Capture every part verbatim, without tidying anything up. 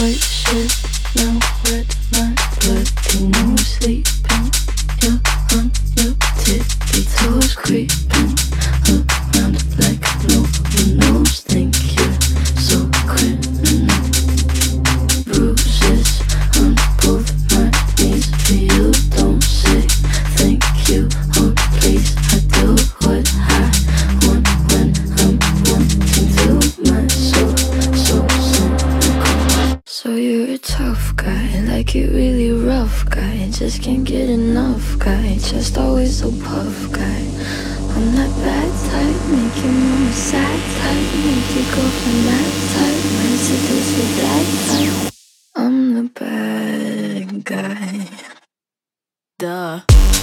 White shirt, now red, my blood. Ain't no sleeping. You're on your tippy toes, creeping around like no one knows. Think you're so criminal. Bruises on both my knees for you. Don't say thank you or please. I do what I want when I'm wanting to. My soul, so cynical. So you're a tough guy, like it really rough guy. Just can't get enough guy, just always so puff guy. I'm that bad type, make your mama sad type, make your girlfriend mad type, might seduce your dad type. I'm the bad guy. Duh.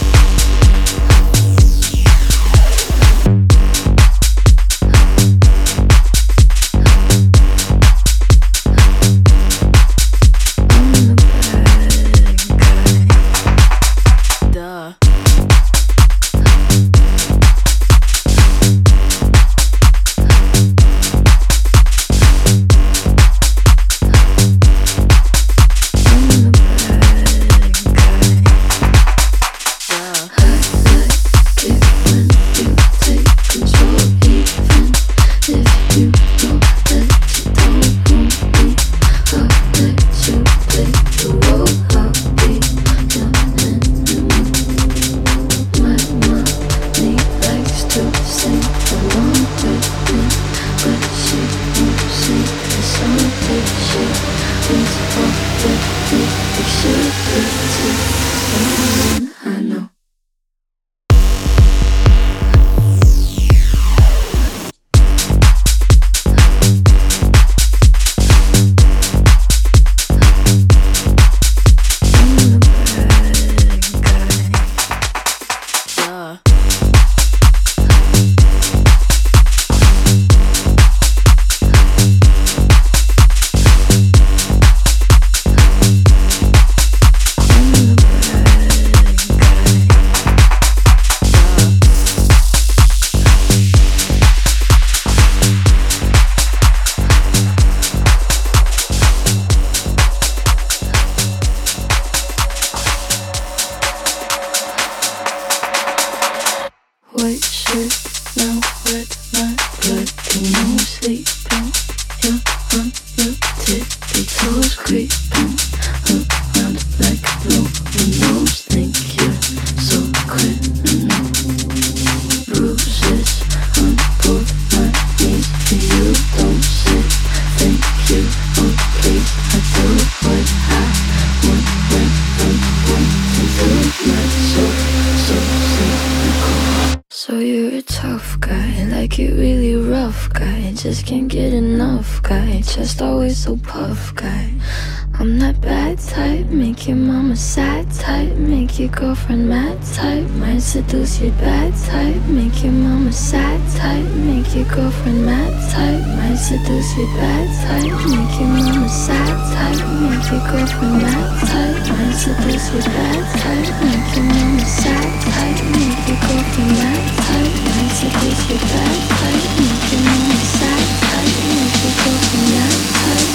White shirt, now red, my blood. Ain't no sleeping. You're on your tippy toes, creeping around like no one knows. Think you're so criminal. Bruises on both my knees for you. Don't say thank you or please. I do what I want when I'm wanting to. My soul, so cynical. So you're a tough guy, like it really rough guy. Just can't get enough guy, just always so puff guy. I'm that bad type, make your mama sad type, make your girlfriend mad type, might seduce your bad type, make your mama sad type, make your girlfriend mad type, might seduce your bad type, make your mama sad type, make your girlfriend mad type, might seduce your bad type, make your mama sad type, make your girlfriend mad type, might seduce your bad type, make your mama sad type, make your girlfriend mad type.